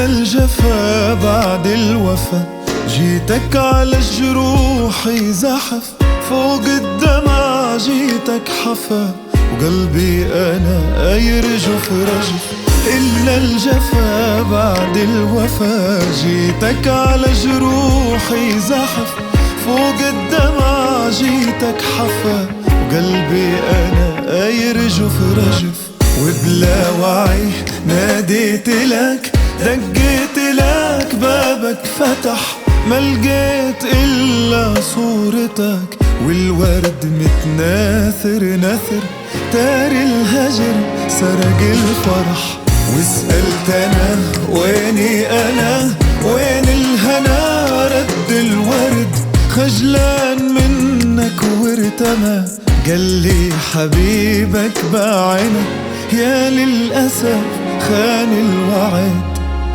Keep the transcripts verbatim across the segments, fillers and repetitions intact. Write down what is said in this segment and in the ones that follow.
إلا الجفا بعد الوفا، جيتك على الجروح يزحف، فوق الدمع جيتك حفا، وقلبي أنا يرجف رجف. إلا الجفا بعد الوفا، جيتك على جروح يزحف، فوق الدمع جيتك حفا، وقلبي أنا يرجف رجف. وبلا وعي ناديت لك، دقيت لك بابك فتح، ما لقيت إلا صورتك، والورد متناثر نثر، تاري الهجر سرق الفرح. وسألت أنا ويني أنا، وين الهنا رد الورد، خجلان منك وارتمى، قال لي حبيبك باعنا، يا للأسف خان الوعد.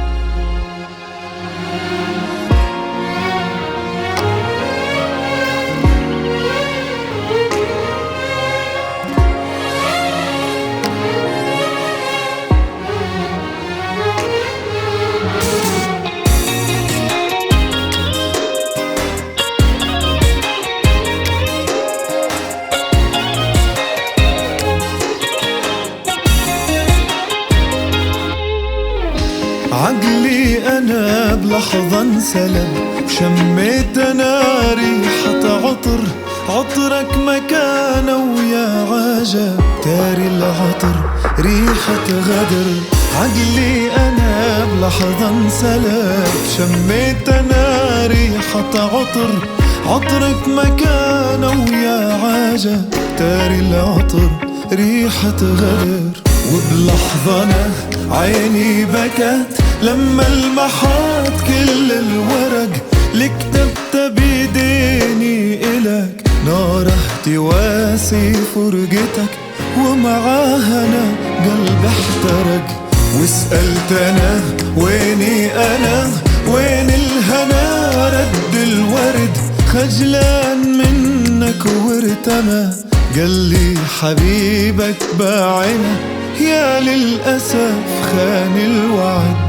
عقلي أنا بلحظة انسلب، وشميت أنا ريحة عطر، عطرك مكانه ويا عجب، تاري العطر ريحة غدر. عقلي أنا بلحظة انسلب، شميت أنا ريحة عطر، عطرك مكانه ويا عجب، تاري العطر ريحة غدر. وبلحظة أنا عيني بكت لما لمحت كل الورق، اللي كتبت بيديني إلك، نار اهتواسي فرقتك، ومعاها أنا قلبي احترق. وسألت أنا ويني أنا، وين الهنا رد الورد، خجلان منك وارتمى، قال لي حبيبك باعنا، يا للأسف خان الوعد.